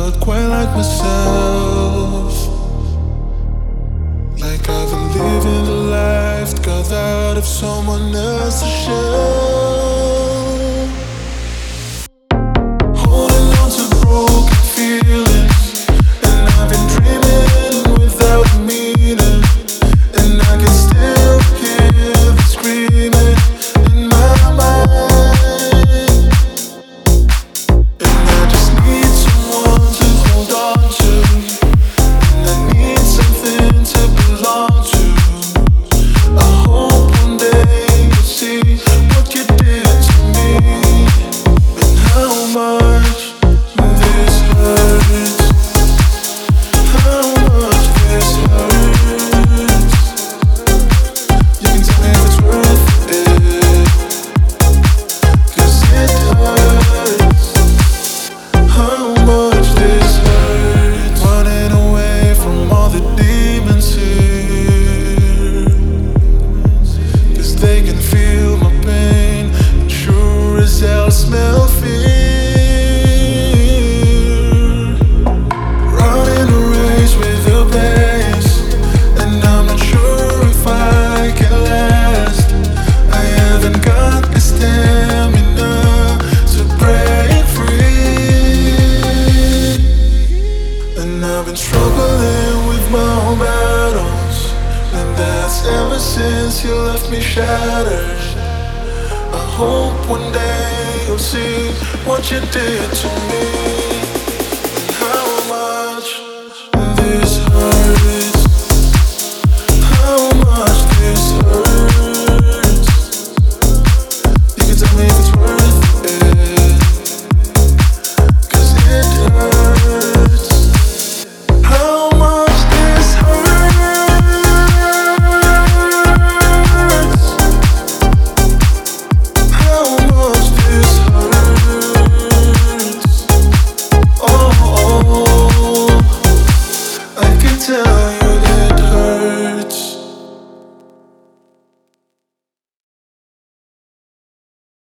felt quite like myself. Like I've been living a life cut out of someone else's shell. Holding on to broken feelings, and I've been dreaming without meaning, and I can still hear the screaming in my mind. And I just need someone to hold on to, and I need something to belong to. I hope one day you'll see what you did to me, and how much this hurts. How much this hurts. You can tell me if it's worth it, 'cause it hurts. How much this hurts. Running away from all the demons here, 'cause they can feel my pain, and sure as hell smell fear. Running a race with the pace, and I'm not sure if I can last. I haven't got the stamina to break free, and I've been struggling with my own battles, and that's ever since you left me shattered. I hope one day you'll see what you did to me, and how much this hurts. How much this hurts. You can tell me if it's worth it, 'cause it hurts. How much this hurts. How much this hurts. Oh, I can tell